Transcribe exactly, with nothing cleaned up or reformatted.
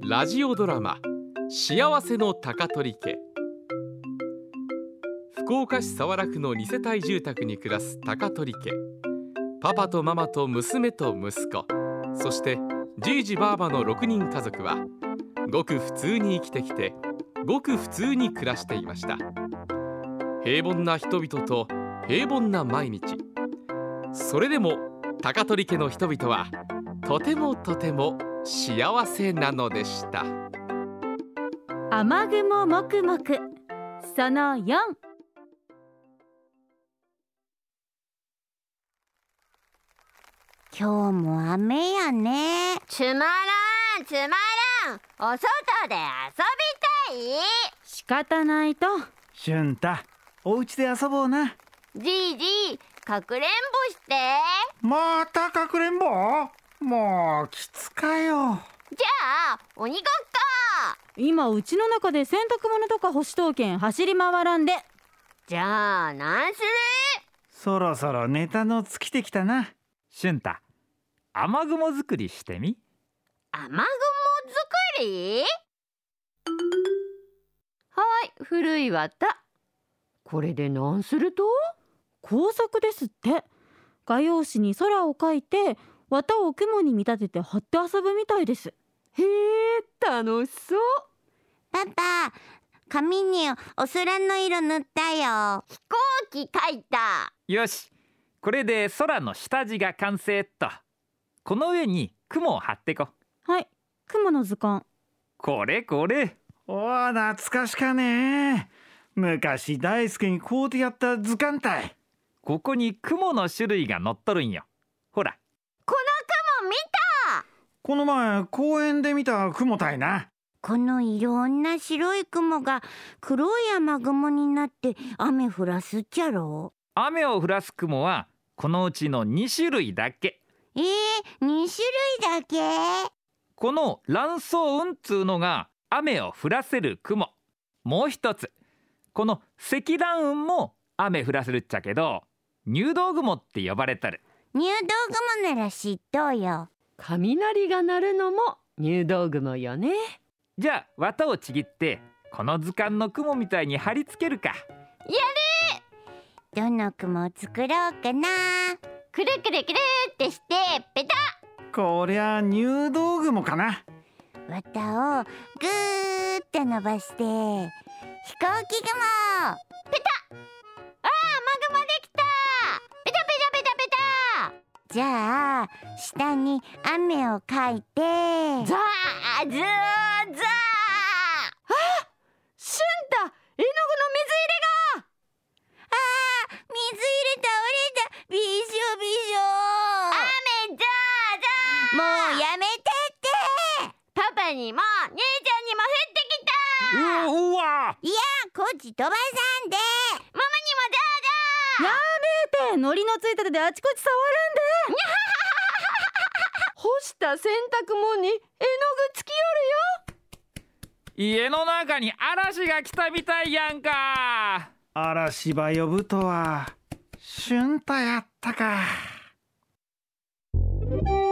ラジオドラマ幸せの高取家。福岡市早良区のに世帯住宅に暮らす高取家。パパとママと娘と息子、そしてじいじばあばのろくにん家族はごく普通に生きてきて、ごく普通に暮らしていました。平凡な人々と平凡な毎日。それでも高取家の人々はとてもとても幸せなのでした。 雨雲もくもくそのよん。 今日も雨やね。 つまらんつまらん、お外で遊びたい。 仕方ないと。 俊太、お家で遊ぼうな。 じいじ、かくれんぼして。 またかくれんぼ？もうきつかよ。 じゃあ鬼ごっこ。 今うちの中で洗濯物とか干しとうけん走り回らんで。 じゃあなんする？ そろそろネタの尽きてきたな。 俊太、雨雲作りしてみ。 雨雲作り？はい、古い綿。これでなんすると？ 工作ですって。画用紙に空を描いて綿を雲に見立てて貼って遊ぶみたいです。 へえ、楽しそう。 パパ、紙にお空の色塗ったよ。 飛行機描いた。 よし、これで空の下地が完成っと。この上に雲を貼ってこ。 はい、雲の図鑑。 これこれ。 おお、懐かしかね。昔大輔に買うてやった図鑑たい。 ここに雲の種類が載っとるんよ。ほら、 この雲見た。 この前公園で見た雲たいな。 このいろんな白い雲が黒い雨雲になって雨降らすっちゃろ。 雨を降らす雲はこのうちのに種類だけ。 えー、に種類だけ？ この乱層雲っつうのが雨を降らせる雲。もう一つ、この積乱雲も雨降らせるっちゃけど、入道雲って呼ばれとる。 入道雲なら知っとうよ。 雷が鳴るのも入道雲よね。 じゃあ綿をちぎってこの図鑑の雲みたいに貼り付けるか。 やる。 どの雲を作ろうかな。 くるくるくるってしてペタ。 こりゃ入道雲かな。 綿をぐーって伸ばして飛行機雲。 ペタ。あー、雨雲できた。ペタペタペタペタ。 じゃあ下に雨を描いてザーザーザー。あ、俊太、絵の具の水入れが。 あー、水入れ倒れた。びしょびしょ。 雨ザーザー。 もうやめてって。 パパにも姉ちゃんにも降ってきた。 ううわ。 いや、こっち飛ばさんで。 ママにもザーザー。 やめて、ノリのついた手であちこち触るんで。 干した洗濯物に絵の具つきよるよ。 家の中に嵐が来たみたいやんか。 嵐ば呼ぶとは俊太やったか。